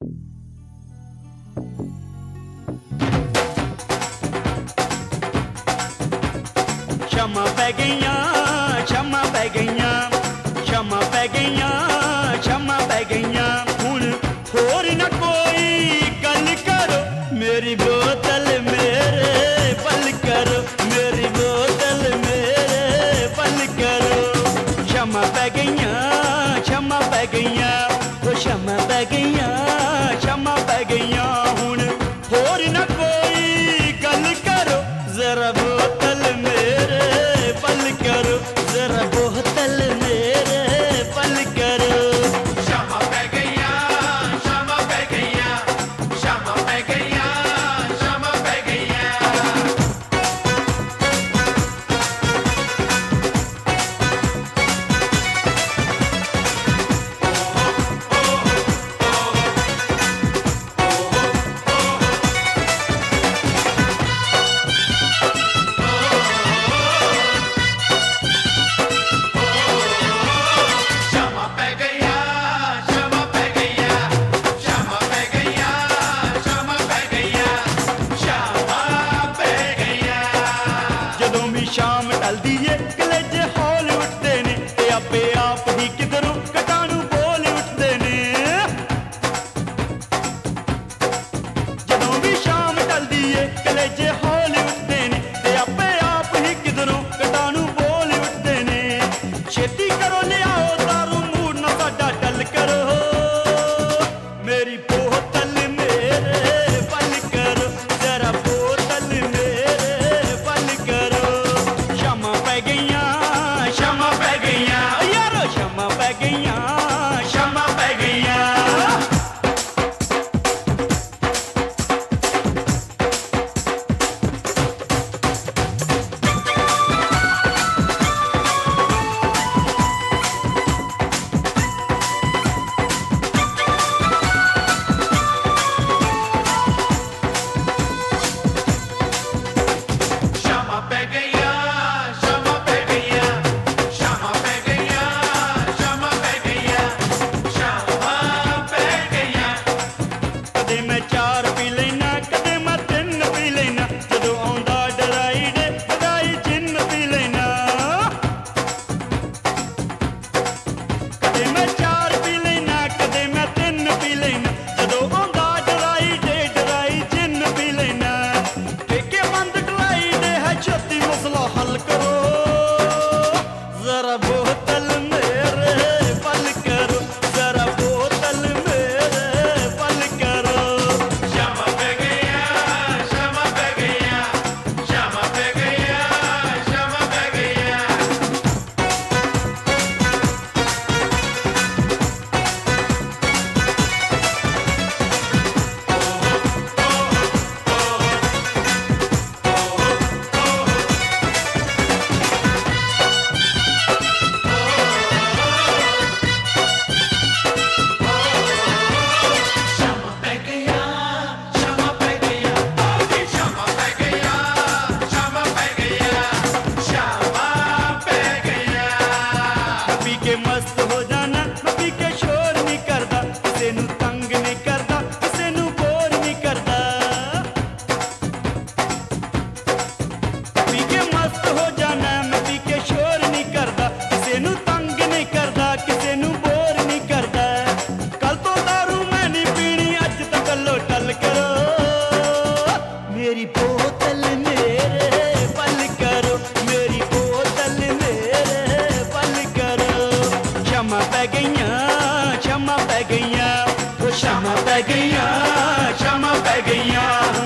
शामां पै गईयां, शामां पै गईयां, शामां पै गईयां, शामां पै गईयां। हुण होर ना कोई गल करो, मेरी बोतल मेरे पल करो, मेरी बोतल मेरे पल करो। शामां पै गईयां, शामां पै गईयां, ओ शामां पै गईयां, शामां पै गईयां। हुण होर ना कोई गल करो, जरा बोतल मेरे पल करो, जरा बोतल मेरे पल करो। शामां पै गईयां, शामां पै गईयां, शामां पै गईयां, शामां पै गईयां। शामां पै गईयां, शामां पै गईयां, शामां पै गईयां, शामां पै गईयां, शामां पै गईयां। ਜਦੋਂ ਵੀ ਸ਼ਾਮ ਢਲਦੀ ਏ ਕਲੇਜੇ ਹੌਲ ਉੱਠਦੇ ਨੇ ਤੇ ਆਪੇ ਆਪ ਹੀ ਕਿਧਰੋਂ ਕਟਾਣੂ ਬੋਲ ਉੱਠਦੇ ਨੇ। ਜਦੋਂ ਵੀ ਸ਼ਾਮ ਢਲਦੀ ਏ ਕਲੇਜੇ ਹੌਲ ਉੱਠਦੇ ਨੇ ਤੇ ਆਪੇ ਆਪ ਹੀ ਕਿਧਰੋਂ ਕਟਾਣੂ ਬੋਲ ਉੱਠਦੇ ਨੇ। ਛੇਤੀ ਕਰੋ ਲਿਆਓ ਦਾਰੂ ਮੂਡ ਨਾ ਸਾਡਾ ਟੱਲ ਕਰੋ, ਮੇਰੀ ਬੋਤਲ ਮੇਰੇ ਪਲ ਕਰੋ, ਜ਼ਰਾ ਬੋਤਲ ਮੇਰੇ ਪਲ ਕਰੋ। शामां पै गईयां, शामां पै गईयां, यारो शामां पै गईयां, शामां पै गईयां। शामां पै गईयां, शामां पै गईयां, शामां पै गईयां, शामां पै गईयां, शामां पै गईयां। कदे मैं चार पी लेना, कदे मैं तीन पी लेना, जदों आउंदा डराई दे डराई जिन्न पी लेना। कदे मैं चार पी लेना, कदे मैं तीन पी लेना, जदों आउंदा डराई दे डराई जिन्न पी लेना। ठेके बंद डराई दे है छेती मसला हल करो, जरा बोतल मेरे पल करो, जरा बोतल मेरे पल करो। शामां पै गईयां, शामां पै गईयां, शामां पै गईयां, शामां पै गईयां। शामां पै गईयां, शामां पै गईयां, शामां पै गईयां, शामां पै गईयां, शामां पै गईयां। पी के मस्त हो जाना, मैं पी के शोर नहीं करदा, किसे नू तंग नहीं करदा, किसे नू बोर नहीं करदा। पी के मस्त हो जाना, मैं पी के शोर नहीं करदा, किसे नू तंग नहीं करदा, किसे नू बोर नहीं करदा। कल तो दारू मैं नहीं पीनी, अज तो गल्लो टल करो, मेरी बोतल मेरे पल करो, मेरी बोतल मेरे पल करो। शामां पै गईयां, शामां पै गईयां, ओ शामां पै गईयां, शामां पै गईयां।